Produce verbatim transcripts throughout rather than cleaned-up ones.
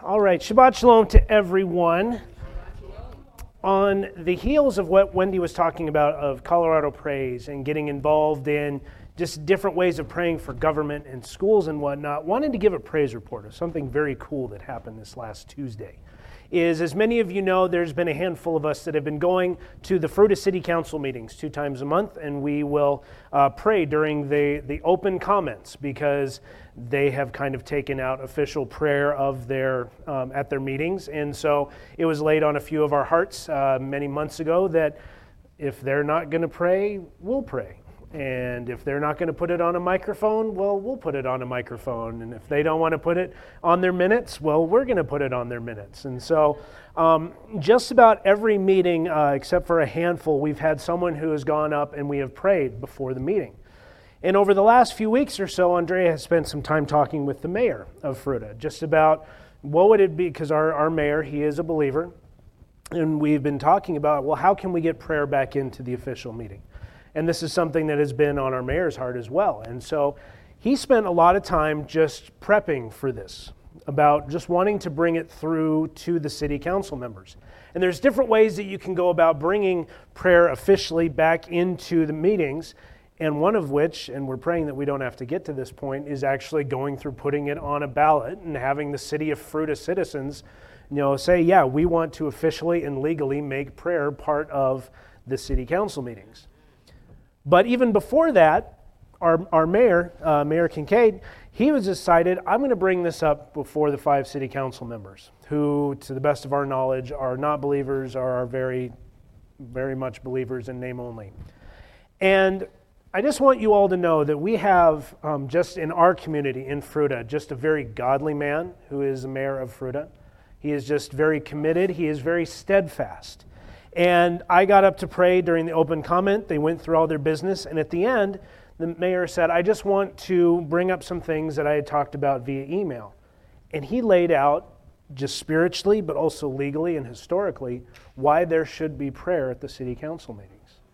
All right, Shabbat Shalom to everyone. On the heels of what Wendy was talking about of Colorado Praise and getting involved in just different ways of praying for government and schools and whatnot, wanted to give a praise report of something very cool that happened this last Tuesday. Is, as many of you know, there's been a handful of us that have been going to the Fruita City Council meetings two times a month, and we will uh, pray during the, the open comments because they have kind of taken out official prayer of their um, at their meetings. And so it was laid on a few of our hearts uh, many months ago that if they're not going to pray, we'll pray. And if they're not going to put it on a microphone, well, we'll put it on a microphone. And if they don't want to put it on their minutes, well, we're going to put it on their minutes. And so um, just about every meeting, uh, except for a handful, we've had someone who has gone up and we have prayed before the meeting. And over the last few weeks or so, Andrea has spent some time talking with the mayor of Fruita, just about what would it be, because our, our mayor, he is a believer, and we've been talking about, well, how can we get prayer back into the official meeting? And this is something that has been on our mayor's heart as well. And so he spent a lot of time just prepping for this, about just wanting to bring it through to the city council members. And there's different ways that you can go about bringing prayer officially back into the meetings, and one of which, and we're praying that we don't have to get to this point, is actually going through putting it on a ballot and having the city of Fruita citizens, you know, say, yeah, we want to officially and legally make prayer part of the city council meetings. But even before that, our, our mayor, uh, Mayor Kincaid, he was decided, I'm going to bring this up before the five city council members, who, to the best of our knowledge, are not believers, or are very, very much believers in name only. And I just want you all to know that we have, um, just in our community in Fruita, just a very godly man who is the mayor of Fruita. He is just very committed. He is very steadfast. And I got up to pray during the open comment. They went through all their business. And at the end, the mayor said, I just want to bring up some things that I had talked about via email. And he laid out, just spiritually, but also legally and historically, why there should be prayer at the city council meetings.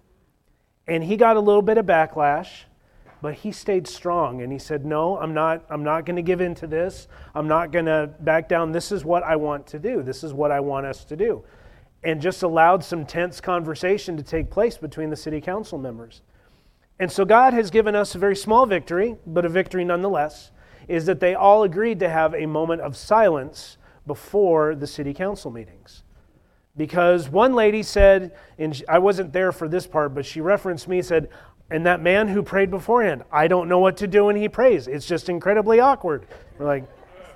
And he got a little bit of backlash, but he stayed strong. And he said, no, I'm not, I'm not going to give in to this. I'm not going to back down. This is what I want to do. This is what I want us to do. And just allowed some tense conversation to take place between the city council members. And so God has given us a very small victory, but a victory nonetheless, is that they all agreed to have a moment of silence before the city council meetings. Because one lady said, and I wasn't there for this part, but she referenced me, said, and that man who prayed beforehand, I don't know what to do when he prays. It's just incredibly awkward. We're like,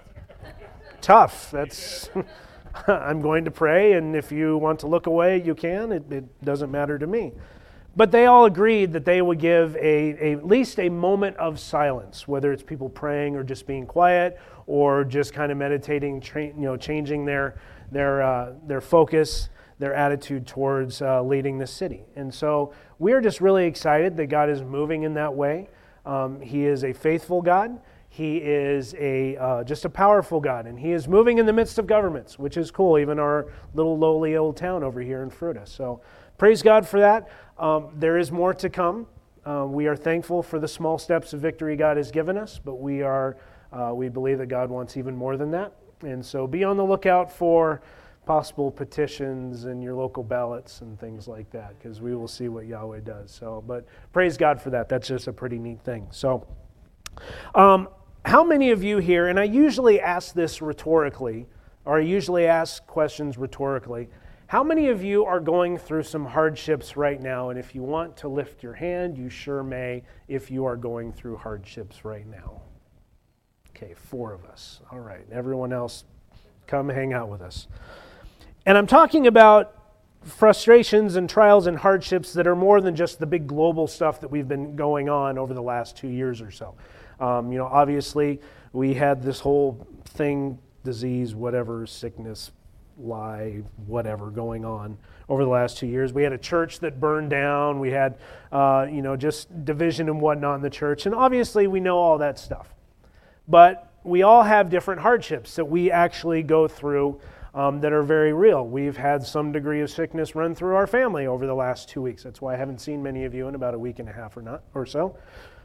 tough. That's... I'm going to pray, and if you want to look away, you can. It, it doesn't matter to me. But they all agreed that they would give a, a at least a moment of silence, whether it's people praying or just being quiet or just kind of meditating, tra- you know, changing their their uh, their focus, their attitude towards uh, leading the city. And so we're just really excited that God is moving in that way. Um, he is a faithful God. He is a uh, just a powerful God, and He is moving in the midst of governments, which is cool, even our little lowly old town over here in Fruita. So praise God for that. Um, there is more to come. Uh, we are thankful for the small steps of victory God has given us, but we are uh, we believe that God wants even more than that. And so be on the lookout for possible petitions and your local ballots and things like that, because we will see what Yahweh does. So, but praise God for that. That's just a pretty neat thing. So, um, how many of you here, and I usually ask this rhetorically, or I usually ask questions rhetorically, how many of you are going through some hardships right now? And if you want to lift your hand, you sure may if you are going through hardships right now. Okay, four of us. All right, everyone else, come hang out with us. And I'm talking about frustrations and trials and hardships that are more than just the big global stuff that we've been going on over the last two years or so. Um, you know, obviously, we had this whole thing, disease, whatever, sickness, lie, whatever, going on over the last two years. We had a church that burned down. We had, uh, you know, just division and whatnot in the church. And obviously, we know all that stuff. But we all have different hardships that we actually go through um, that are very real. We've had some degree of sickness run through our family over the last two weeks. That's why I haven't seen many of you in about a week and a half or not or so.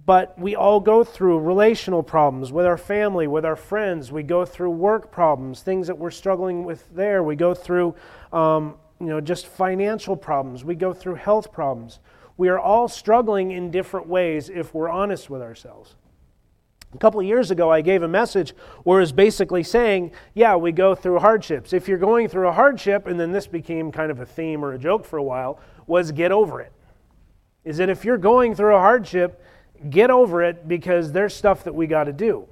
But we all go through relational problems with our family, with our friends. We go through work problems, things that we're struggling with there. We go through um, you know, just financial problems. We go through health problems. We are all struggling in different ways if we're honest with ourselves. A couple of years ago, I gave a message where it's basically saying, yeah, we go through hardships. If you're going through a hardship, and then this became kind of a theme or a joke for a while, was get over it. Is that if you're going through a hardship, get over it because there's stuff that we got to do.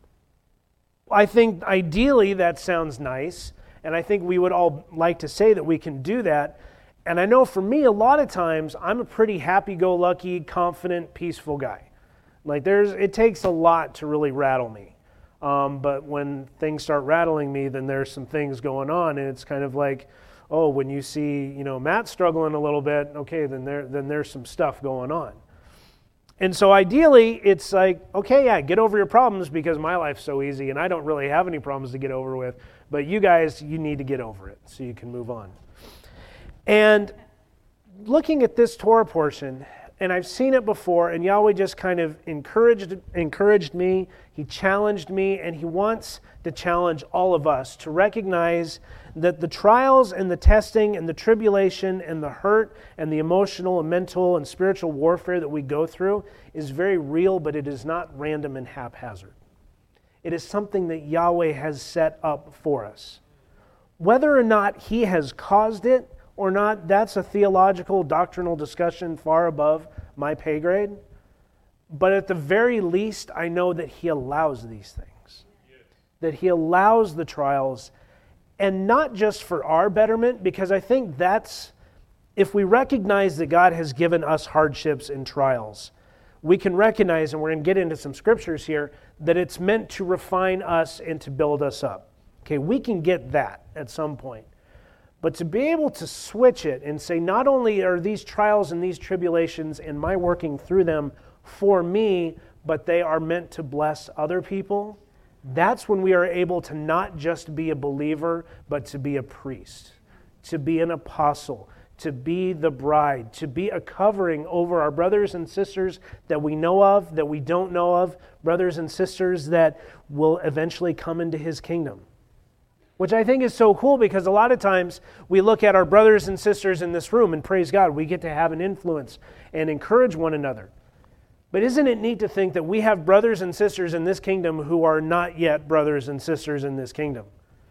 I think ideally that sounds nice, and I think we would all like to say that we can do that. And I know for me, a lot of times, I'm a pretty happy-go-lucky, confident, peaceful guy. Like there's, it takes a lot to really rattle me. Um, but when things start rattling me, then there's some things going on, and it's kind of like, oh, when you see, you know, Matt struggling a little bit, okay, then there, then there's some stuff going on. And so ideally, it's like, okay, yeah, get over your problems because my life's so easy and I don't really have any problems to get over with. But you guys, you need to get over it so you can move on. And looking at this Torah portion, and I've seen it before, and Yahweh just kind of encouraged, encouraged me, He challenged me, and He wants to challenge all of us to recognize that the trials and the testing and the tribulation and the hurt and the emotional and mental and spiritual warfare that we go through is very real, but it is not random and haphazard. It is something that Yahweh has set up for us. Whether or not He has caused it or not, that's a theological, doctrinal discussion far above my pay grade. But at the very least, I know that He allows these things. That He allows the trials, and not just for our betterment, because I think that's, if we recognize that God has given us hardships and trials, we can recognize, and we're going to get into some scriptures here, that it's meant to refine us and to build us up. Okay, we can get that at some point. But to be able to switch it and say, not only are these trials and these tribulations and my working through them for me, but they are meant to bless other people, that's when we are able to not just be a believer, but to be a priest, to be an apostle, to be the bride, to be a covering over our brothers and sisters that we know of, that we don't know of, brothers and sisters that will eventually come into His kingdom. Which I think is so cool because a lot of times we look at our brothers and sisters in this room and praise God, we get to have an influence and encourage one another. But isn't it neat to think that we have brothers and sisters in this kingdom who are not yet brothers and sisters in this kingdom?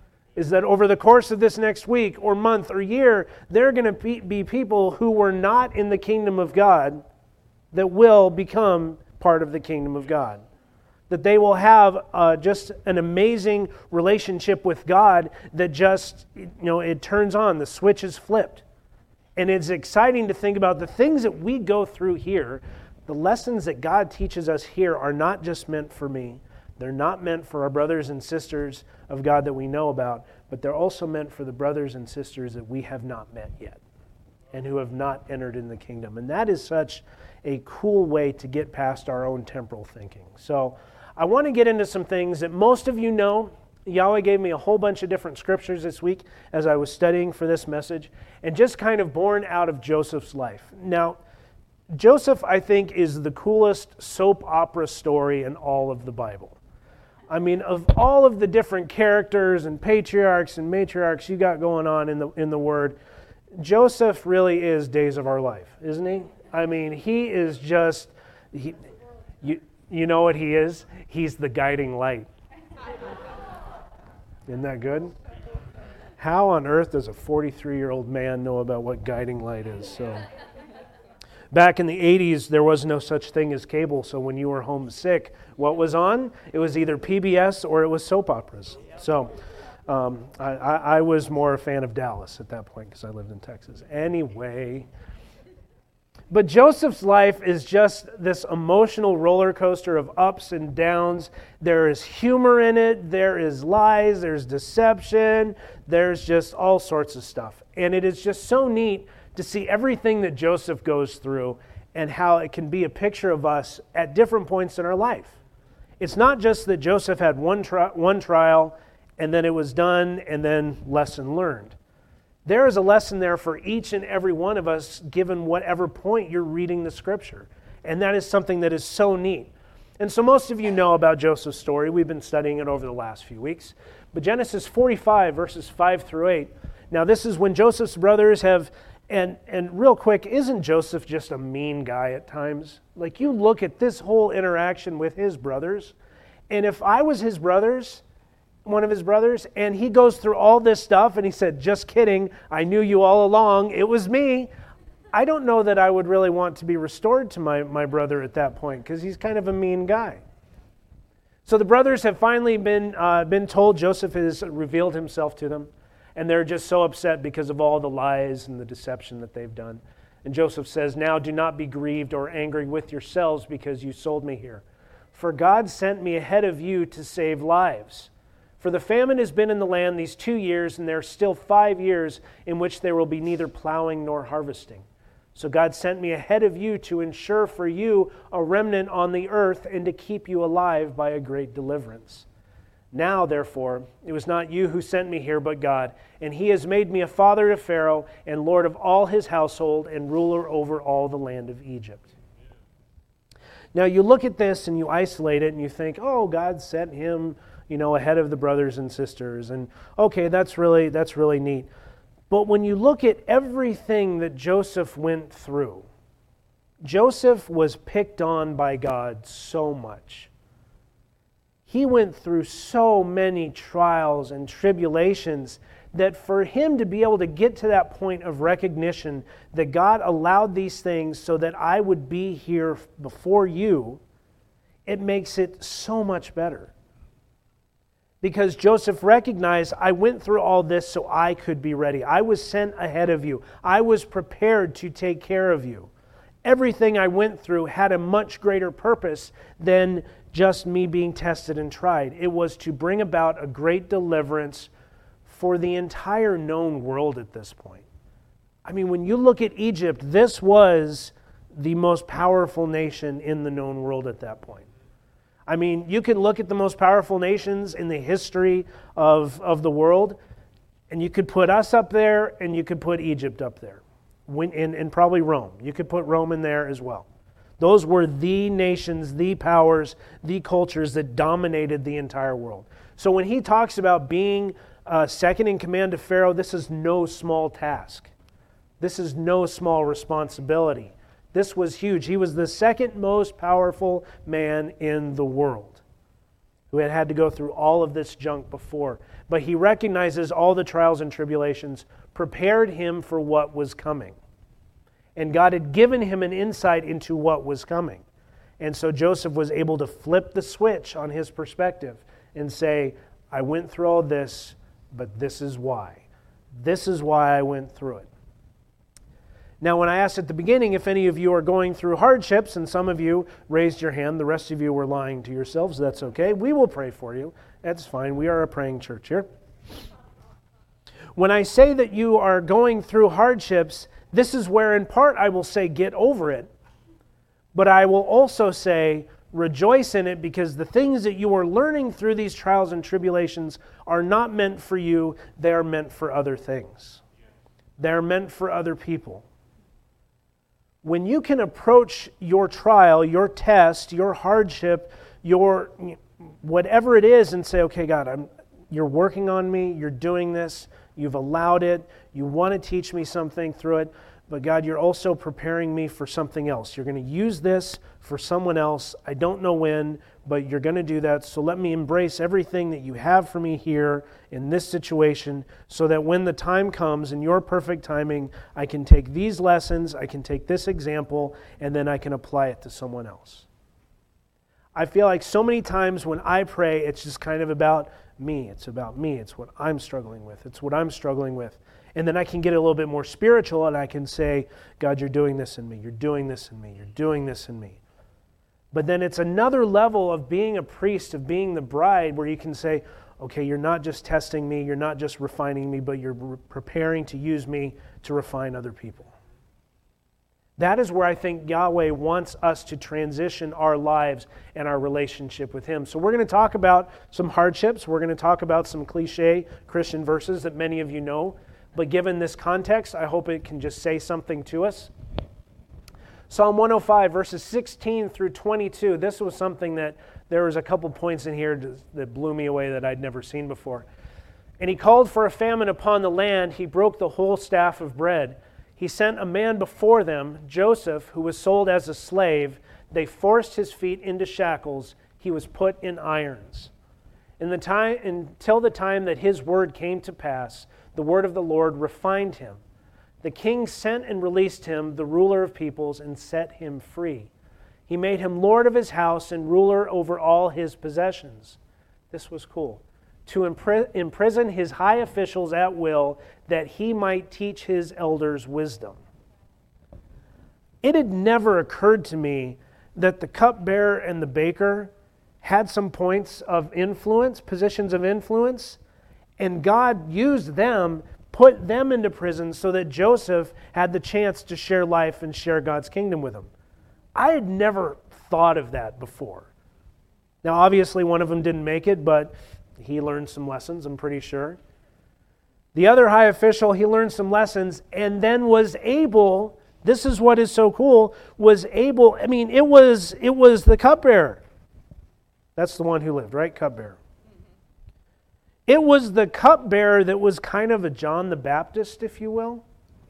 Is that over the course of this next week or month or year, there are going to be people who were not in the kingdom of God that will become part of the kingdom of God. That they will have uh, just an amazing relationship with God that just, you know, it turns on, the switch is flipped. And it's exciting to think about the things that we go through here. The lessons that God teaches us here are not just meant for me. They're not meant for our brothers and sisters of God that we know about, but they're also meant for the brothers and sisters that we have not met yet and who have not entered in the kingdom. And that is such a cool way to get past our own temporal thinking. So I want to get into some things that most of you know. Yahweh gave me a whole bunch of different scriptures this week as I was studying for this message, and just kind of born out of Joseph's life. Now, Joseph, I think, is the coolest soap opera story in all of the Bible. I mean, of all of the different characters and patriarchs and matriarchs you got going on in the in the Word, Joseph really is Days of Our Life, isn't he? I mean, he is just, he, you, you know what he is? He's the guiding light. Isn't that good? How on earth does a forty-three-year-old man know about what guiding light is? So, back in the eighties, there was no such thing as cable, so when you were homesick, what was on? It was either P B S or it was soap operas. So, um, I, I, I was more a fan of Dallas at that point because I lived in Texas. Anyway, but Joseph's life is just this emotional roller coaster of ups and downs. There is humor in it, there is lies, there's deception, there's just all sorts of stuff. And it is just so neat to see everything that Joseph goes through and how it can be a picture of us at different points in our life. It's not just that Joseph had one, tri- one trial and then it was done and then lesson learned. There is a lesson there for each and every one of us given whatever point you're reading the Scripture. And that is something that is so neat. And so most of you know about Joseph's story. We've been studying it over the last few weeks. But Genesis forty-five, verses five through eight. Now this is when Joseph's brothers have, and, and real quick, isn't Joseph just a mean guy at times? Like you look at this whole interaction with his brothers, and if I was his brothers, one of his brothers, and he goes through all this stuff and he said, just kidding, I knew you all along, it was me. I don't know that I would really want to be restored to my, my brother at that point because he's kind of a mean guy. So the brothers have finally been uh, been told Joseph has revealed himself to them, and they're just so upset because of all the lies and the deception that they've done. And Joseph says, now do not be grieved or angry with yourselves because you sold me here. For God sent me ahead of you to save lives. For the famine has been in the land these two years, and there are still five years in which there will be neither plowing nor harvesting. So God sent me ahead of you to ensure for you a remnant on the earth and to keep you alive by a great deliverance. Now, therefore, it was not you who sent me here, but God, and he has made me a father to Pharaoh and lord of all his household and ruler over all the land of Egypt. Now, you look at this and you isolate it and you think, oh, God sent him, you know, ahead of the brothers and sisters, and okay, that's really that's really neat. But when you look at everything that Joseph went through, Joseph was picked on by God so much. He went through so many trials and tribulations that for him to be able to get to that point of recognition that God allowed these things so that I would be here before you, it makes it so much better. Because Joseph recognized, I went through all this so I could be ready. I was sent ahead of you. I was prepared to take care of you. Everything I went through had a much greater purpose than just me being tested and tried. It was to bring about a great deliverance for the entire known world at this point. I mean, when you look at Egypt, this was the most powerful nation in the known world at that point. I mean, you can look at the most powerful nations in the history of, of the world, and you could put us up there, and you could put Egypt up there, when, and, and probably Rome. You could put Rome in there as well. Those were the nations, the powers, the cultures that dominated the entire world. So when he talks about being uh, second in command to Pharaoh, this is no small task. This is no small responsibility. This was huge. He was the second most powerful man in the world who had had to go through all of this junk before. But he recognizes all the trials and tribulations prepared him for what was coming. And God had given him an insight into what was coming. And so Joseph was able to flip the switch on his perspective and say, I went through all this, but this is why. This is why I went through it. Now, when I asked at the beginning if any of you are going through hardships, and some of you raised your hand, the rest of you were lying to yourselves. That's okay. We will pray for you. That's fine. We are a praying church here. When I say that you are going through hardships, this is where in part I will say get over it. But I will also say rejoice in it, because the things that you are learning through these trials and tribulations are not meant for you. They are meant for other things. They're meant for other people. When you can approach your trial, your test, your hardship, your whatever it is and say, okay, God, I'm, you're working on me, you're doing this, you've allowed it, you want to teach me something through it, but God, you're also preparing me for something else. You're going to use this for someone else. I don't know when, but you're going to do that. So let me embrace everything that you have for me here in this situation, so that when the time comes in your perfect timing, I can take these lessons, I can take this example, and then I can apply it to someone else. I feel like so many times when I pray, it's just kind of about me. It's about me. It's what I'm struggling with. It's what I'm struggling with. And then I can get a little bit more spiritual and I can say, God, you're doing this in me. You're doing this in me. You're doing this in me. But then it's another level of being a priest, of being the bride, where you can say, okay, you're not just testing me, you're not just refining me, but you're re- preparing to use me to refine other people. That is where I think Yahweh wants us to transition our lives and our relationship with Him. So we're going to talk about some hardships. We're going to talk about some cliche Christian verses that many of you know. But given this context, I hope it can just say something to us. Psalm one oh five, verses sixteen through twenty-two. This was something that there was a couple points in here that blew me away that I'd never seen before. And he called for a famine upon the land. He broke the whole staff of bread. He sent a man before them, Joseph, who was sold as a slave. They forced his feet into shackles. He was put in irons. In the time, until the time that his word came to pass, the word of the Lord refined him. The king sent and released him, the ruler of peoples, and set him free. He made him lord of his house and ruler over all his possessions. This was cool. To impri- imprison his high officials at will, that he might teach his elders wisdom. It had never occurred to me that the cupbearer and the baker had some points of influence, positions of influence, and God used them, put them into prison so that Joseph had the chance to share life and share God's kingdom with him. I had never thought of that before. Now, obviously, one of them didn't make it, but he learned some lessons, I'm pretty sure. The other high official, he learned some lessons and then was able, this is what is so cool, was able, I mean, it was it was the cupbearer. That's the one who lived, right? Cupbearer. It was the cupbearer that was kind of a John the Baptist, if you will.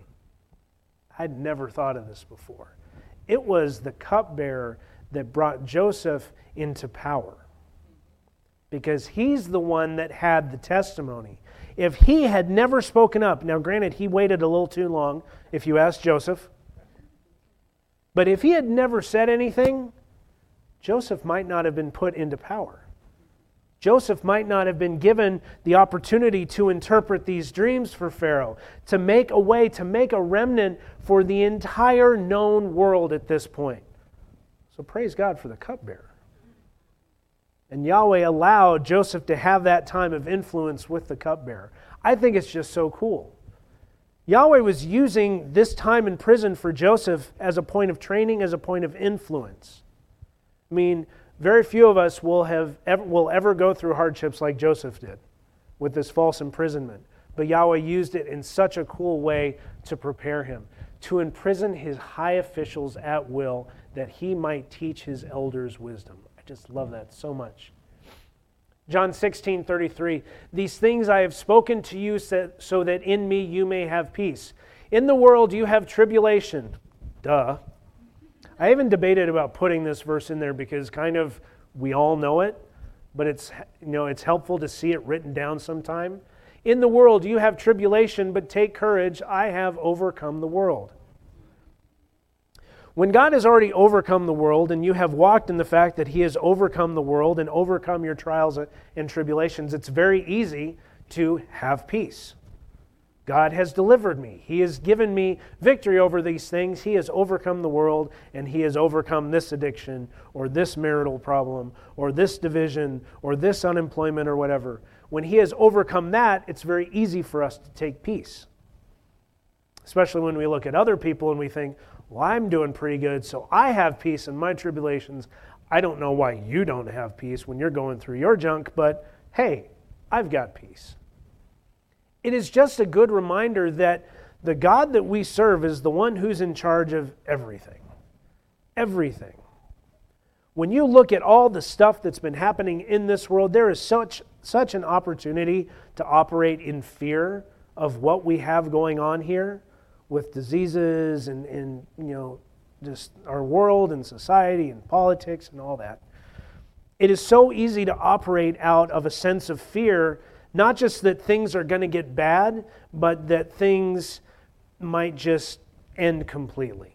I'd never thought of this before. It was the cupbearer that brought Joseph into power, because he's the one that had the testimony. If he had never spoken up, now granted, he waited a little too long, if you ask Joseph, but if he had never said anything, Joseph might not have been put into power. Joseph might not have been given the opportunity to interpret these dreams for Pharaoh, to make a way, to make a remnant for the entire known world at this point. So praise God for the cupbearer. And Yahweh allowed Joseph to have that time of influence with the cupbearer. I think it's just so cool. Yahweh was using this time in prison for Joseph as a point of training, as a point of influence. I mean, very few of us will have ever, will ever go through hardships like Joseph did with this false imprisonment. But Yahweh used it in such a cool way to prepare him, to imprison his high officials at will, that he might teach his elders wisdom. I just love that so much. John sixteen thirty-three, these things I have spoken to you so that in me you may have peace. In the world you have tribulation. Duh. I even debated about putting this verse in there because kind of we all know it, but it's, you know, it's helpful to see it written down sometime. In the world you have tribulation, but take courage, I have overcome the world. When God has already overcome the world and you have walked in the fact that He has overcome the world and overcome your trials and tribulations, it's very easy to have peace. God has delivered me. He has given me victory over these things. He has overcome the world, and He has overcome this addiction or this marital problem or this division or this unemployment or whatever. When He has overcome that, it's very easy for us to take peace. Especially when we look at other people and we think, well, I'm doing pretty good, so I have peace in my tribulations. I don't know why you don't have peace when you're going through your junk, but hey, I've got peace. It is just a good reminder that the God that we serve is the one who's in charge of everything. Everything. When you look at all the stuff that's been happening in this world, there is such, such an opportunity to operate in fear of what we have going on here with diseases and, and you know, just our world and society and politics and all that. It is so easy to operate out of a sense of fear, not just that things are going to get bad, but that things might just end completely.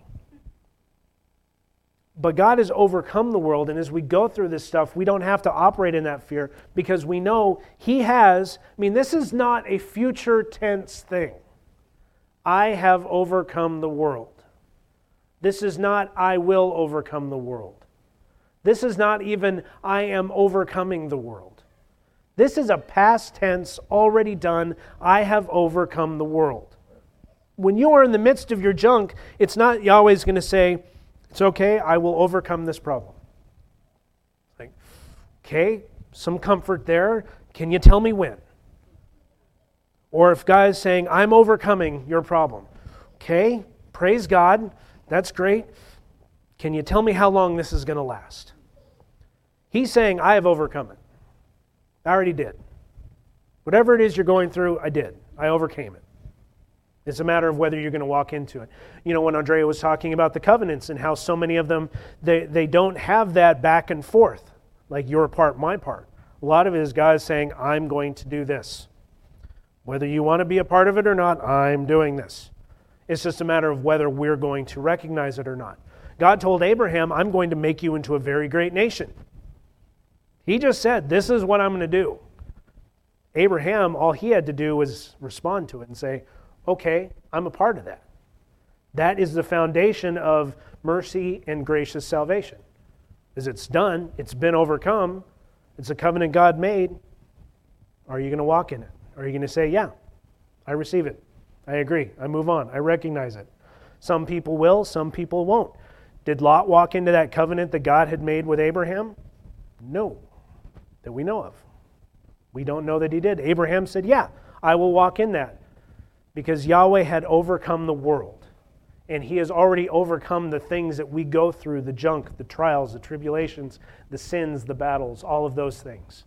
But God has overcome the world, and as we go through this stuff, we don't have to operate in that fear because we know He has, I mean, this is not a future tense thing. I have overcome the world. This is not I will overcome the world. This is not even I am overcoming the world. This is a past tense, already done. I have overcome the world. When you are in the midst of your junk, it's not Yahweh's going to say, it's okay, I will overcome this problem. Like, okay, some comfort there. Can you tell me when? Or if God is saying, I'm overcoming your problem. Okay, praise God. That's great. Can you tell me how long this is going to last? He's saying, I have overcome it. I already did. Whatever it is you're going through, I did. I overcame it. It's a matter of whether you're going to walk into it. You know, when Andrea was talking about the covenants and how so many of them, they, they don't have that back and forth, like your part, my part. A lot of it is God saying, I'm going to do this. Whether you want to be a part of it or not, I'm doing this. It's just a matter of whether we're going to recognize it or not. God told Abraham, I'm going to make you into a very great nation. He just said, this is what I'm going to do. Abraham, all he had to do was respond to it and say, okay, I'm a part of that. That is the foundation of mercy and gracious salvation. As it's done, it's been overcome, it's a covenant God made. Are you going to walk in it? Are you going to say, yeah, I receive it. I agree. I move on. I recognize it. Some people will, some people won't. Did Lot walk into that covenant that God had made with Abraham? No, that we know of. We don't know that he did. Abraham said, yeah, I will walk in that. Because Yahweh had overcome the world. And he has already overcome the things that we go through, the junk, the trials, the tribulations, the sins, the battles, all of those things.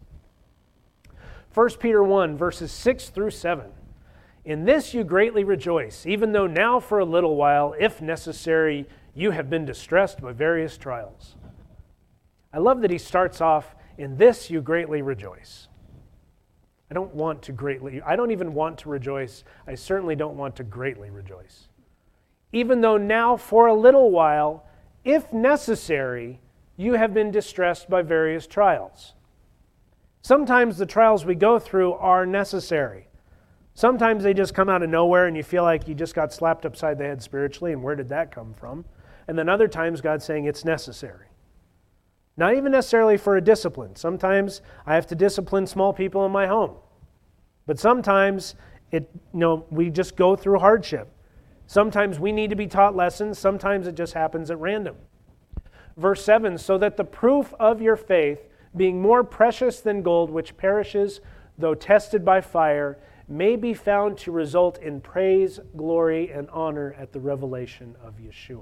First Peter one, verses six through seven. In this you greatly rejoice, even though now for a little while, if necessary, you have been distressed by various trials. I love that he starts off, in this you greatly rejoice. I don't want to greatly, I don't even want to rejoice. I certainly don't want to greatly rejoice. Even though now for a little while, if necessary, you have been distressed by various trials. Sometimes the trials we go through are necessary. Sometimes they just come out of nowhere and you feel like you just got slapped upside the head spiritually, and where did that come from? And then other times God's saying it's necessary. Not even necessarily for a discipline. Sometimes I have to discipline small people in my home. But sometimes it, you know, we just go through hardship. Sometimes we need to be taught lessons. Sometimes it just happens at random. Verse seven, so that the proof of your faith, being more precious than gold, which perishes, though tested by fire, may be found to result in praise, glory, and honor at the revelation of Yeshua.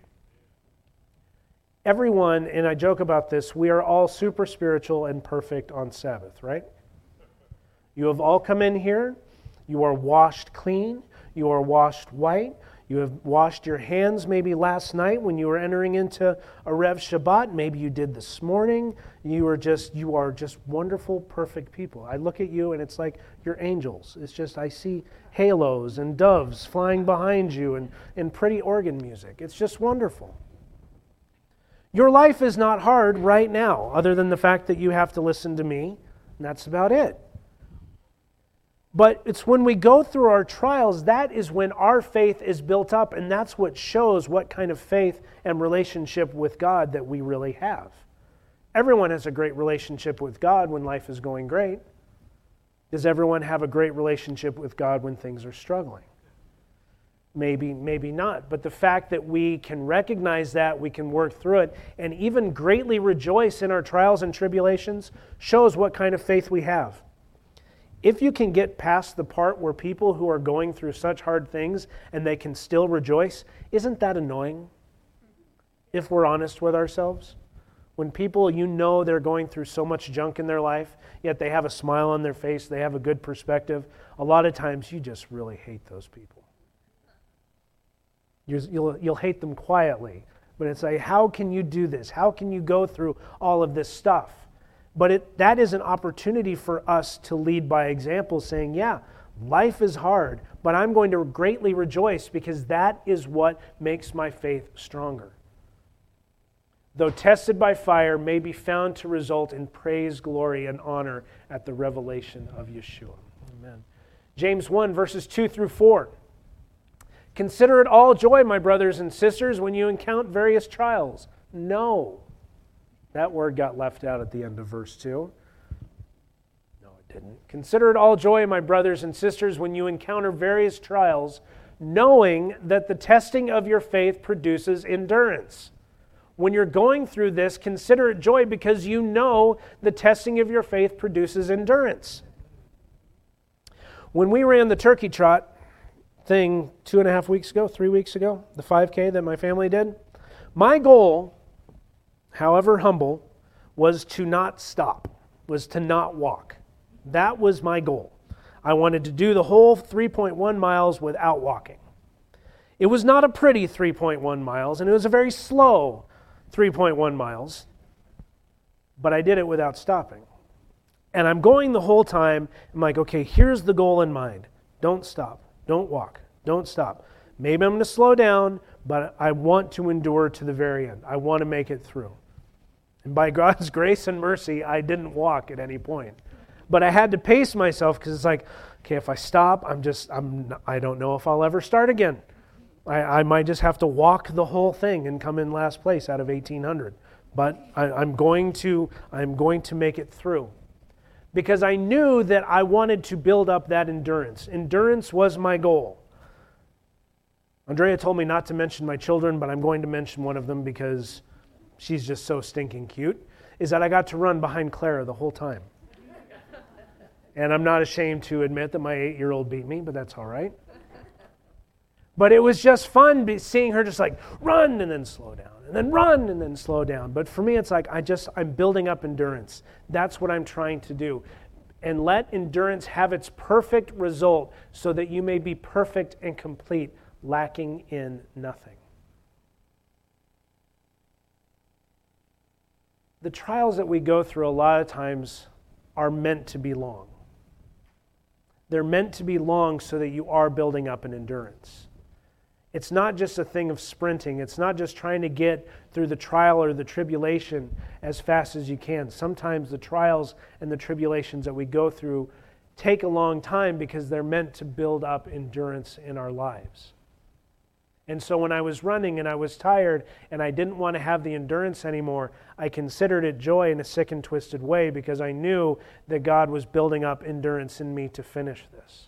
Everyone, and I joke about this, we are all super spiritual and perfect on Sabbath, right? You have all come in here. You are washed clean. You are washed white. You have washed your hands maybe last night when you were entering into a Rev Shabbat. Maybe you did this morning. You are just you are just wonderful, perfect people. I look at you and it's like you're angels. It's just I see halos and doves flying behind you and, and pretty organ music. It's just wonderful. Your life is not hard right now, other than the fact that you have to listen to me, and that's about it. But it's when we go through our trials, that is when our faith is built up, and that's what shows what kind of faith and relationship with God that we really have. Everyone has a great relationship with God when life is going great. Does everyone have a great relationship with God when things are struggling? Maybe, maybe not. But the fact that we can recognize that, we can work through it, and even greatly rejoice in our trials and tribulations shows what kind of faith we have. If you can get past the part where people who are going through such hard things and they can still rejoice, isn't that annoying? If we're honest with ourselves. When people, you know they're going through so much junk in their life, yet they have a smile on their face, they have a good perspective, a lot of times you just really hate those people. You'll, you'll hate them quietly, but it's like, how can you do this? How can you go through all of this stuff? But it, that is an opportunity for us to lead by example, saying, yeah, life is hard, but I'm going to greatly rejoice because that is what makes my faith stronger. Though tested by fire, may be found to result in praise, glory, and honor at the revelation of Yeshua. Amen. James one, verses two through four. Consider it all joy, my brothers and sisters, when you encounter various trials. No. That word got left out at the end of verse two. No, it didn't. Consider it all joy, my brothers and sisters, when you encounter various trials, knowing that the testing of your faith produces endurance. When you're going through this, consider it joy because you know the testing of your faith produces endurance. When we ran the turkey trot thing two and a half weeks ago, three weeks ago, the five K that my family did, My goal, however humble, was to not stop, was to not walk. That was my goal. I wanted to do the whole three point one miles without walking. It was not a pretty three point one miles, and it was a very slow three point one miles, but I did it without stopping. And I'm going the whole time. I'm like, okay, here's the goal in mind. Don't stop. Don't walk. Don't stop. Maybe I'm going to slow down, but I want to endure to the very end. I want to make it through. And by God's grace and mercy, I didn't walk at any point. But I had to pace myself because it's like, okay, if I stop, I'm just, I'm, I don't know if I'll ever start again. I, I might just have to walk the whole thing and come in last place out of eighteen hundred. But I, I'm going to, I'm going to make it through. Because I knew that I wanted to build up that endurance. Endurance was my goal. Andrea told me not to mention my children, but I'm going to mention one of them because she's just so stinking cute, is that I got to run behind Clara the whole time. And I'm not ashamed to admit that my eight-year-old beat me, but that's all right. But it was just fun seeing her just like run and then slow down, and then run and then slow down. But for me, it's like I just, I'm building up endurance. That's what I'm trying to do. And let endurance have its perfect result so that you may be perfect and complete, lacking in nothing. The trials that we go through a lot of times are meant to be long. They're meant to be long so that you are building up an endurance. It's not just a thing of sprinting. It's not just trying to get through the trial or the tribulation as fast as you can. Sometimes the trials and the tribulations that we go through take a long time because they're meant to build up endurance in our lives. And so when I was running and I was tired and I didn't want to have the endurance anymore, I considered it joy in a sick and twisted way because I knew that God was building up endurance in me to finish this.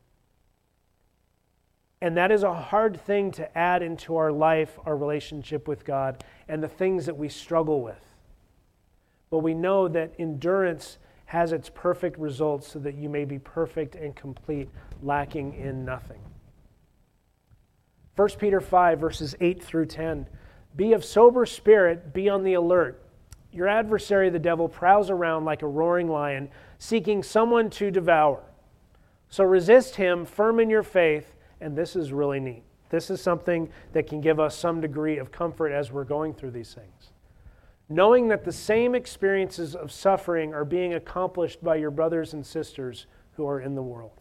And that is a hard thing to add into our life, our relationship with God, and the things that we struggle with. But we know that endurance has its perfect results so that you may be perfect and complete, lacking in nothing. First Peter five, verses eight through ten. Be of sober spirit, be on the alert. Your adversary, the devil, prowls around like a roaring lion, seeking someone to devour. So resist him, firm in your faith. And this is really neat. This is something that can give us some degree of comfort as we're going through these things. Knowing that the same experiences of suffering are being accomplished by your brothers and sisters who are in the world.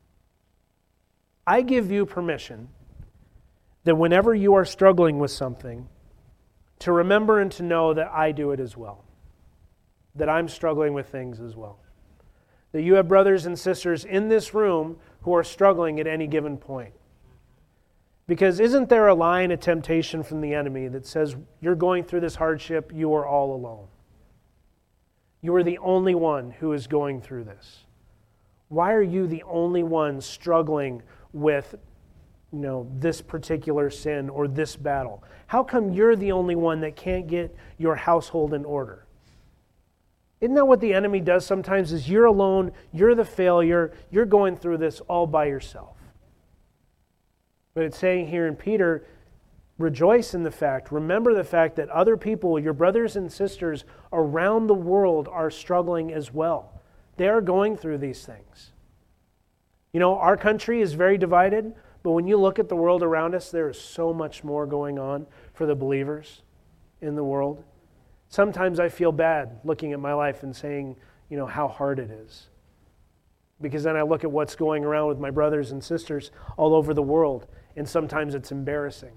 I give you permission that whenever you are struggling with something, to remember and to know that I do it as well. That I'm struggling with things as well. That you have brothers and sisters in this room who are struggling at any given point. Because isn't there a lie and a temptation from the enemy that says, you're going through this hardship, you are all alone. You are the only one who is going through this. Why are you the only one struggling with, you know, this particular sin or this battle? How come you're the only one that can't get your household in order? Isn't that what the enemy does sometimes? Is you're alone, you're the failure, you're going through this all by yourself. But it's saying here in Peter, rejoice in the fact, remember the fact that other people, your brothers and sisters around the world are struggling as well. They are going through these things. You know, our country is very divided, but when you look at the world around us, there is so much more going on for the believers in the world. Sometimes I feel bad looking at my life and saying, you know, how hard it is. Because then I look at what's going around with my brothers and sisters all over the world, and sometimes it's embarrassing.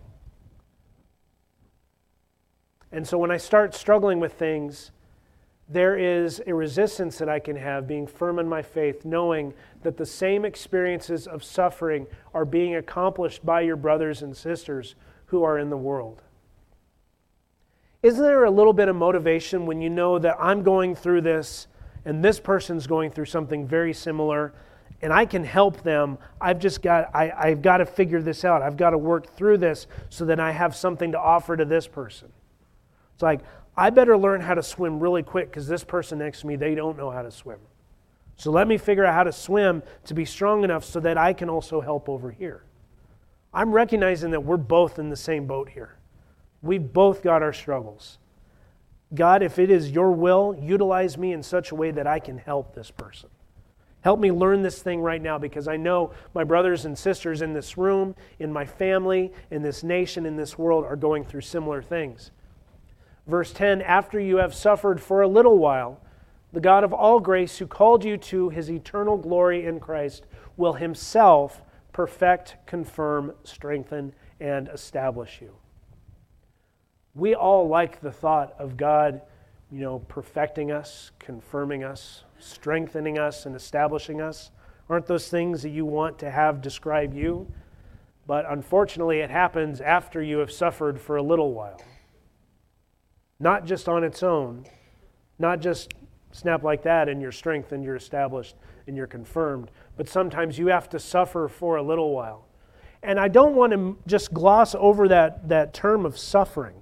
And so when I start struggling with things, there is a resistance that I can have, being firm in my faith, knowing that the same experiences of suffering are being accomplished by your brothers and sisters who are in the world. Isn't there a little bit of motivation when you know that I'm going through this and this person's going through something very similar and I can help them? I've just got, I, I've got to figure this out. I've got to work through this so that I have something to offer to this person. It's like, I better learn how to swim really quick because this person next to me, they don't know how to swim. So let me figure out how to swim to be strong enough so that I can also help over here. I'm recognizing that we're both in the same boat here. We've both got our struggles. God, if it is your will, utilize me in such a way that I can help this person. Help me learn this thing right now, because I know my brothers and sisters in this room, in my family, in this nation, in this world are going through similar things. Verse ten, after you have suffered for a little while, the God of all grace, who called you to his eternal glory in Christ, will himself perfect, confirm, strengthen, and establish you. We all like the thought of God, you know, perfecting us, confirming us, strengthening us, and establishing us. Aren't those things that you want to have describe you? But unfortunately, it happens after you have suffered for a little while. Not just on its own, not just snap like that and you're strengthened, you're established, and you're confirmed, but sometimes you have to suffer for a little while. And I don't want to just gloss over that, that term of suffering,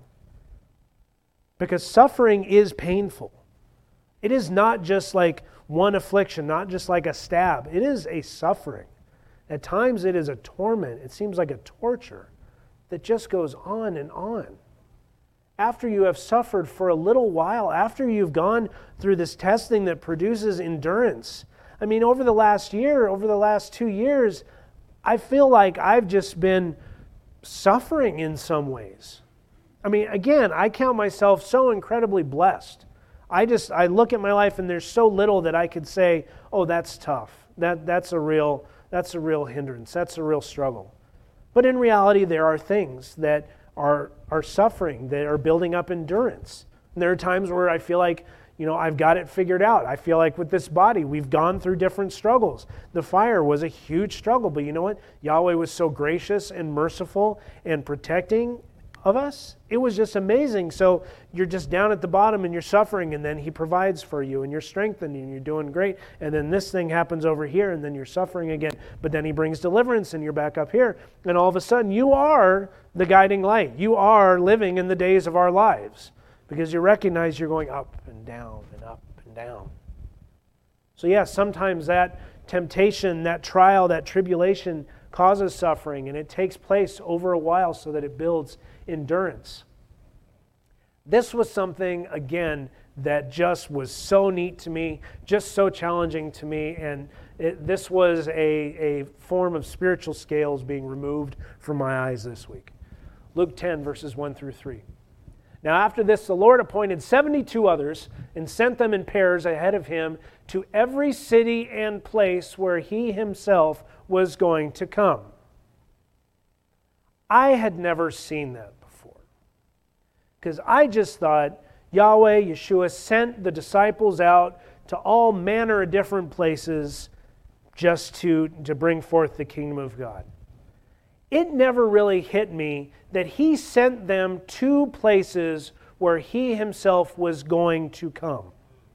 because suffering is painful. It is not just like one affliction, not just like a stab. It is a suffering. At times it is a torment. It seems like a torture that just goes on and on. After you have suffered for a little while, after you've gone through this testing that produces endurance. I mean, over the last year, over the last two years, I feel like I've just been suffering in some ways. I mean, again, I count myself so incredibly blessed. I just, I look at my life and there's so little that I could say, oh, that's tough. That that's a real, that's a real hindrance. That's a real struggle. But in reality, there are things that are are suffering, that are building up endurance. And there are times where I feel like, you know, I've got it figured out. I feel like with this body, we've gone through different struggles. The fire was a huge struggle, but you know what? Yahweh was so gracious and merciful and protecting of us. It was just amazing. So you're just down at the bottom and you're suffering, and then He provides for you and you're strengthened and you're doing great. And then this thing happens over here and then you're suffering again. But then He brings deliverance and you're back up here. And all of a sudden you are the guiding light. You are living in the days of our lives, because you recognize you're going up and down and up and down. So yes, yeah, sometimes that temptation, that trial, that tribulation causes suffering, and it takes place over a while so that it builds endurance. This was something, again, that just was so neat to me, just so challenging to me, and it, this was a, a form of spiritual scales being removed from my eyes this week. Luke ten, verses one through three. Now after this, the Lord appointed seventy-two others and sent them in pairs ahead of Him to every city and place where He Himself was going to come. I had never seen that before, because I just thought Yahweh, Yeshua, sent the disciples out to all manner of different places just to, to bring forth the kingdom of God. It never really hit me that He sent them to places where He Himself was going to come.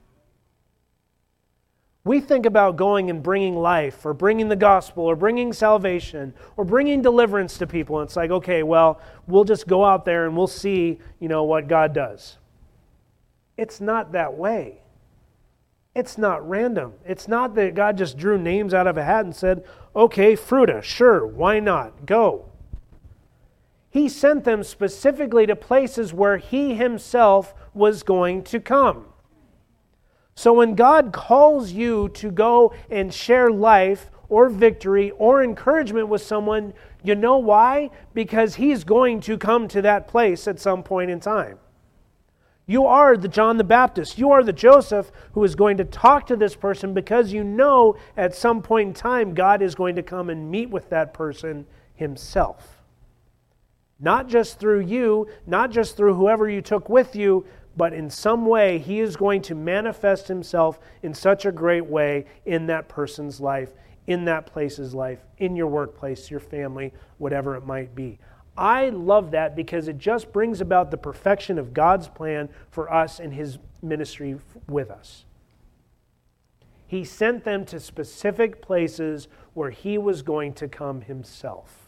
We think about going and bringing life, or bringing the gospel, or bringing salvation, or bringing deliverance to people. And it's like, okay, well, we'll just go out there and we'll see, you know, what God does. It's not that way. It's not random. It's not that God just drew names out of a hat and said, okay, Fruta, sure, why not? Go. He sent them specifically to places where He Himself was going to come. So when God calls you to go and share life or victory or encouragement with someone, you know why? Because He's going to come to that place at some point in time. You are the John the Baptist. You are the Joseph who is going to talk to this person, because you know at some point in time God is going to come and meet with that person Himself. Not just through you, not just through whoever you took with you, but in some way He is going to manifest Himself in such a great way in that person's life, in that place's life, in your workplace, your family, whatever it might be. I love that, because it just brings about the perfection of God's plan for us and His ministry with us. He sent them to specific places where He was going to come Himself.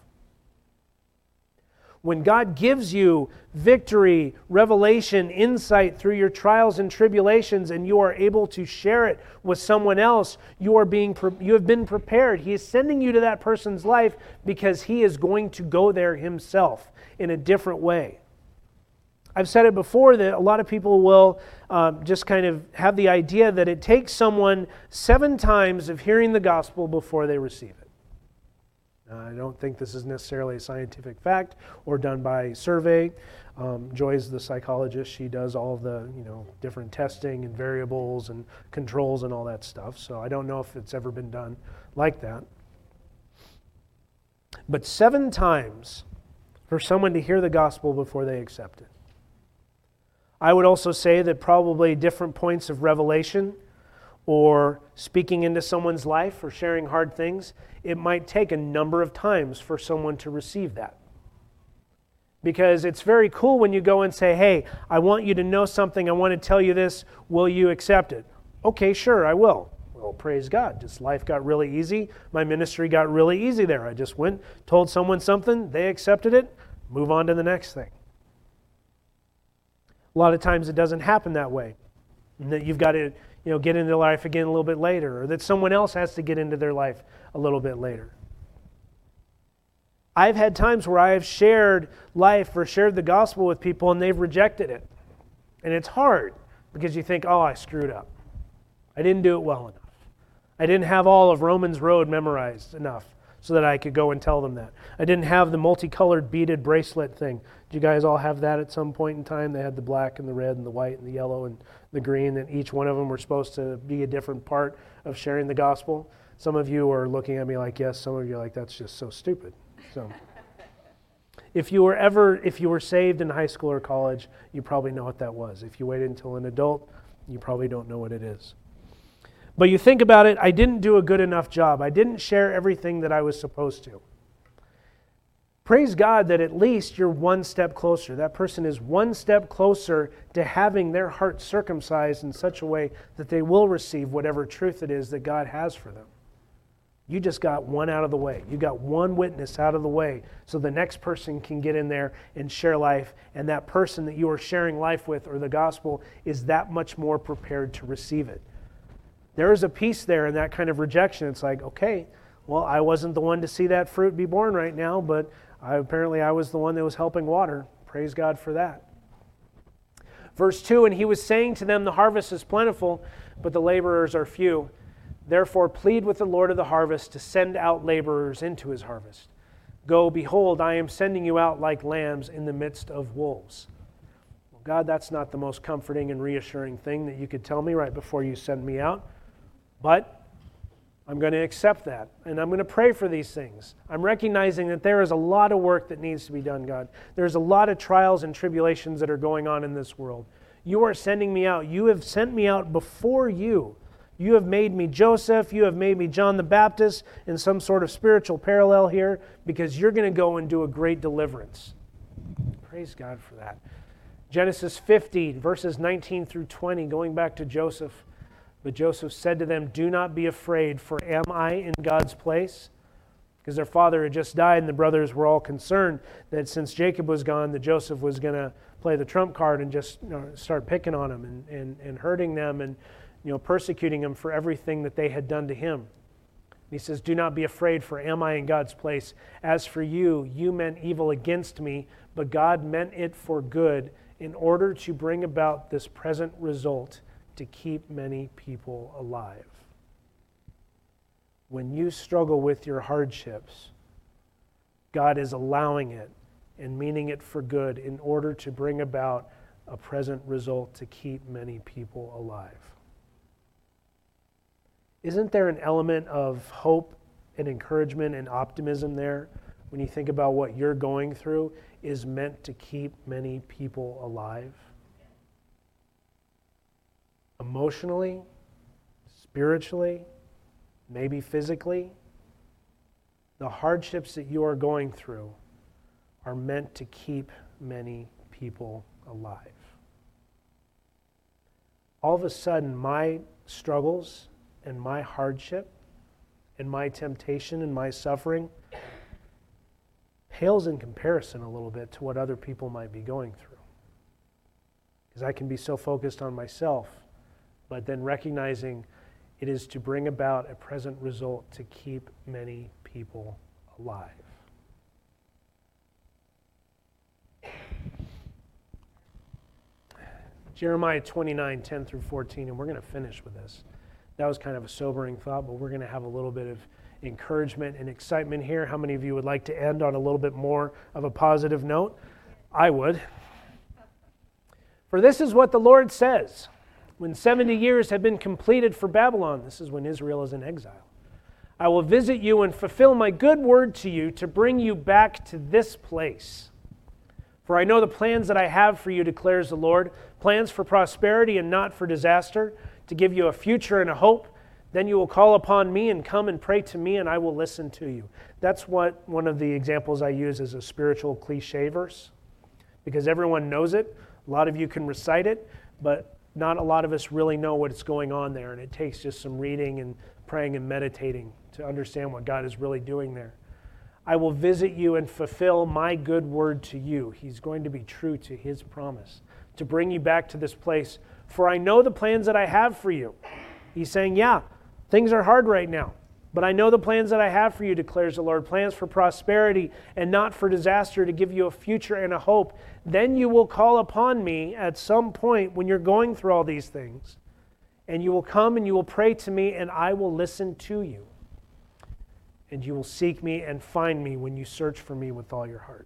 When God gives you victory, revelation, insight through your trials and tribulations, and you are able to share it with someone else, you are being you have been prepared. He is sending you to that person's life because He is going to go there Himself in a different way. I've said it before that a lot of people will um, just kind of have the idea that it takes someone seven times of hearing the gospel before they receive it. Now, I don't think this is necessarily a scientific fact or done by survey. Um, Joy's the psychologist. She does all of the, you know, different testing and variables and controls and all that stuff. So I don't know if it's ever been done like that. But seven times for someone to hear the gospel before they accept it. I would also say that probably different points of revelation or speaking into someone's life or sharing hard things, it might take a number of times for someone to receive that. Because it's very cool when you go and say, hey, I want you to know something, I want to tell you this, will you accept it? Okay, sure, I will. Well, praise God, just life got really easy. My ministry got really easy there. I just went, told someone something, they accepted it, move on to the next thing. A lot of times it doesn't happen that way. And that you've got to, you know, get into life again a little bit later, or that someone else has to get into their life a little bit later. I've had times where I have shared life or shared the gospel with people and they've rejected it. And it's hard because you think, oh, I screwed up. I didn't do it well enough. I didn't have all of Romans Road memorized enough so that I could go and tell them that. I didn't have the multicolored beaded bracelet thing. Did you guys all have that at some point in time? They had the black and the red and the white and the yellow and the green, and each one of them were supposed to be a different part of sharing the gospel. Some of you are looking at me like, yes. Some of you are like, that's just so stupid. So, if you were ever, if you were saved in high school or college, you probably know what that was. If you waited until an adult, you probably don't know what it is. But you think about it, I didn't do a good enough job. I didn't share everything that I was supposed to. Praise God that at least you're one step closer. That person is one step closer to having their heart circumcised in such a way that they will receive whatever truth it is that God has for them. You just got one out of the way. You got one witness out of the way so the next person can get in there and share life, and that person that you are sharing life with or the gospel is that much more prepared to receive it. There is a peace there in that kind of rejection. It's like, okay, well, I wasn't the one to see that fruit be born right now, but I, apparently I was the one that was helping water. Praise God for that. Verse two, and he was saying to them, the harvest is plentiful, but the laborers are few. Therefore plead with the Lord of the harvest to send out laborers into his harvest. Go, behold, I am sending you out like lambs in the midst of wolves. Well, God, that's not the most comforting and reassuring thing that you could tell me right before you send me out. But I'm going to accept that, and I'm going to pray for these things. I'm recognizing that there is a lot of work that needs to be done, God. There's a lot of trials and tribulations that are going on in this world. You are sending me out. You have sent me out before you. You have made me Joseph. You have made me John the Baptist in some sort of spiritual parallel here because you're going to go and do a great deliverance. Praise God for that. Genesis fifty, verses nineteen through twenty, going back to Joseph. But Joseph said to them, do not be afraid, for am I in God's place? Because their father had just died and the brothers were all concerned that since Jacob was gone, that Joseph was going to play the trump card and just, you know, start picking on them and, and, and hurting them and, you know, persecuting them for everything that they had done to him. And he says, do not be afraid, for am I in God's place? As for you, you meant evil against me, but God meant it for good in order to bring about this present result to keep many people alive. When you struggle with your hardships, God is allowing it and meaning it for good in order to bring about a present result to keep many people alive. Isn't there an element of hope and encouragement and optimism there when you think about what you're going through is meant to keep many people alive? Emotionally, spiritually, maybe physically, the hardships that you are going through are meant to keep many people alive. All of a sudden, my struggles and my hardship and my temptation and my suffering pales in comparison a little bit to what other people might be going through. Because I can be so focused on myself, but then recognizing it is to bring about a present result to keep many people alive. Jeremiah twenty-nine, ten through fourteen, and we're going to finish with this. That was kind of a sobering thought, but we're going to have a little bit of encouragement and excitement here. How many of you would like to end on a little bit more of a positive note? I would. For this is what the Lord says. When seventy years have been completed for Babylon, this is when Israel is in exile, I will visit you and fulfill my good word to you to bring you back to this place. For I know the plans that I have for you, declares the Lord, plans for prosperity and not for disaster, to give you a future and a hope. Then you will call upon me and come and pray to me, and I will listen to you. That's what one of the examples I use as a spiritual cliche verse, because everyone knows it. A lot of you can recite it, but not a lot of us really know what's going on there, and it takes just some reading and praying and meditating to understand what God is really doing there. I will visit you and fulfill my good word to you. He's going to be true to his promise to bring you back to this place. For I know the plans that I have for you. He's saying, yeah, things are hard right now, but I know the plans that I have for you, declares the Lord, plans for prosperity and not for disaster, to give you a future and a hope. Then you will call upon me at some point when you're going through all these things, and you will come and you will pray to me, and I will listen to you. And you will seek me and find me when you search for me with all your heart.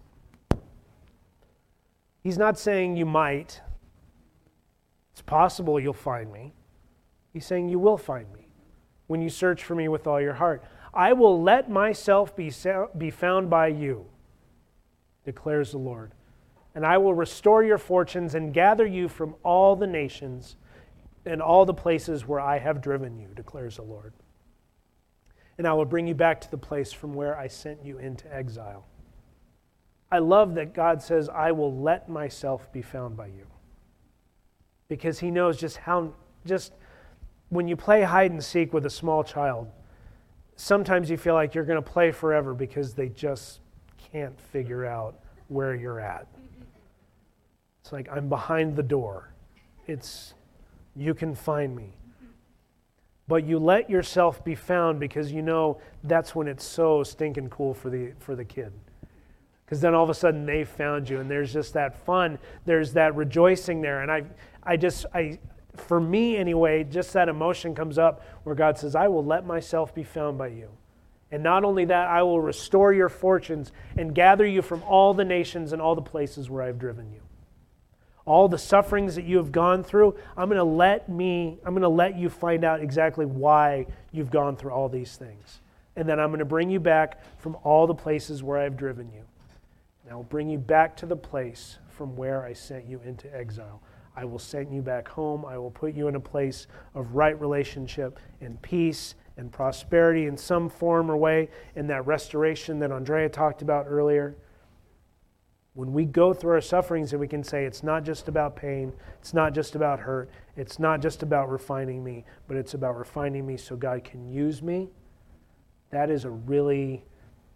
He's not saying you might. It's possible you'll find me. He's saying you will find me when you search for me with all your heart. I will let myself be, be found by you, declares the Lord. And I will restore your fortunes and gather you from all the nations and all the places where I have driven you, declares the Lord. And I will bring you back to the place from where I sent you into exile. I love that God says, I will let myself be found by you. Because he knows just how, just when you play hide and seek with a small child, sometimes you feel like you're going to play forever because they just can't figure out where you're at. It's like, I'm behind the door. It's, you can find me. But you let yourself be found because you know that's when it's so stinking cool for the for the kid. Because then all of a sudden they found you, and there's just that fun, there's that rejoicing there. And I I just, I for me anyway, just that emotion comes up where God says, I will let myself be found by you. And not only that, I will restore your fortunes and gather you from all the nations and all the places where I've driven you. All the sufferings that you have gone through, I'm going to let me, I'm going to let you find out exactly why you've gone through all these things. And then I'm going to bring you back from all the places where I've driven you. And I will bring you back to the place from where I sent you into exile. I will send you back home. I will put you in a place of right relationship and peace and prosperity in some form or way, in that restoration that Andrea talked about earlier. When we go through our sufferings and we can say it's not just about pain, it's not just about hurt, it's not just about refining me, but it's about refining me so God can use me, that is a really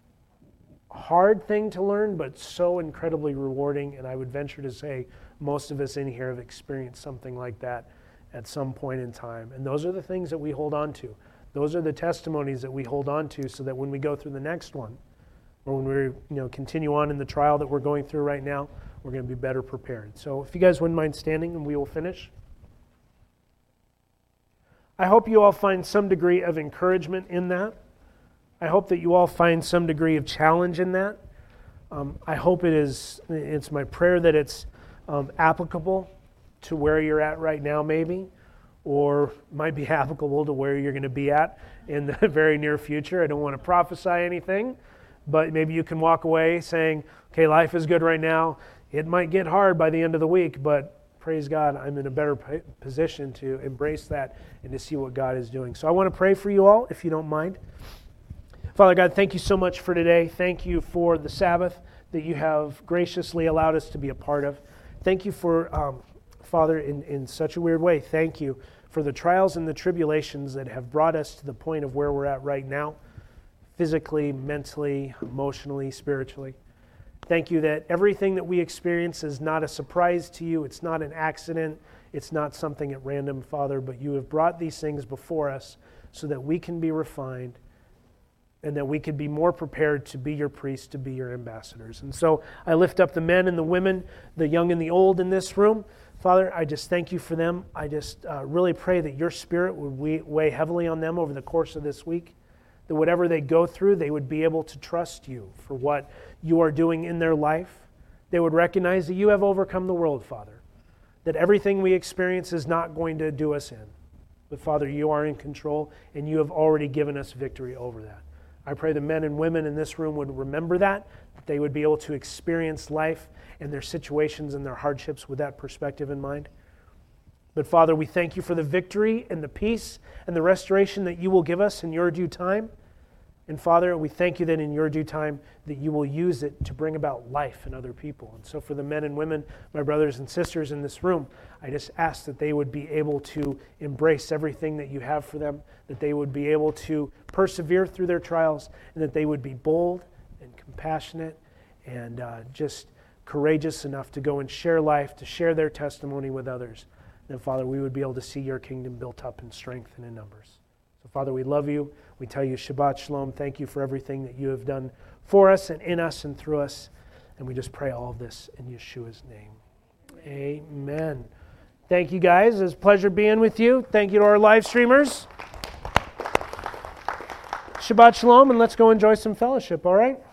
hard thing to learn, but so incredibly rewarding. And I would venture to say most of us in here have experienced something like that at some point in time. And those are the things that we hold on to. Those are the testimonies that we hold on to so that when we go through the next one, or when we you know continue on in the trial that we're going through right now, we're going to be better prepared. So if you guys wouldn't mind standing, and we will finish. I hope you all find some degree of encouragement in that. I hope that you all find some degree of challenge in that. Um, I hope it is, it's my prayer that it's um, applicable to where you're at right now maybe, or might be applicable to where you're going to be at in the very near future. I don't want to prophesy anything, but maybe you can walk away saying, okay, life is good right now. It might get hard by the end of the week, but praise God, I'm in a better position to embrace that and to see what God is doing. So I want to pray for you all, if you don't mind. Father God, thank you so much for today. Thank you for the Sabbath that you have graciously allowed us to be a part of. Thank you for, um, Father, in, in such a weird way, thank you for the trials and the tribulations that have brought us to the point of where we're at right now, physically, mentally, emotionally, spiritually. Thank you that everything that we experience is not a surprise to you. It's not an accident. It's not something at random, Father, but you have brought these things before us so that we can be refined and that we could be more prepared to be your priests, to be your ambassadors. And so I lift up the men and the women, the young and the old in this room. Father, I just thank you for them. I just uh, really pray that your Spirit would weigh heavily on them over the course of this week, that whatever they go through, they would be able to trust you for what you are doing in their life. They would recognize that you have overcome the world, Father, that everything we experience is not going to do us in. But Father, you are in control, and you have already given us victory over that. I pray the men and women in this room would remember that, that they would be able to experience life and their situations and their hardships with that perspective in mind. But Father, we thank you for the victory and the peace and the restoration that you will give us in your due time. And Father, we thank you that in your due time that you will use it to bring about life in other people. And so for the men and women, my brothers and sisters in this room, I just ask that they would be able to embrace everything that you have for them, that they would be able to persevere through their trials, and that they would be bold and compassionate and uh, just courageous enough to go and share life, to share their testimony with others. And Father, we would be able to see your kingdom built up in strength and in numbers. So Father, we love you. We tell you Shabbat Shalom. Thank you for everything that you have done for us and in us and through us. And we just pray all of this in Yeshua's name. Amen. Thank you guys. It's a pleasure being with you. Thank you to our live streamers. Shabbat Shalom, and let's go enjoy some fellowship, all right?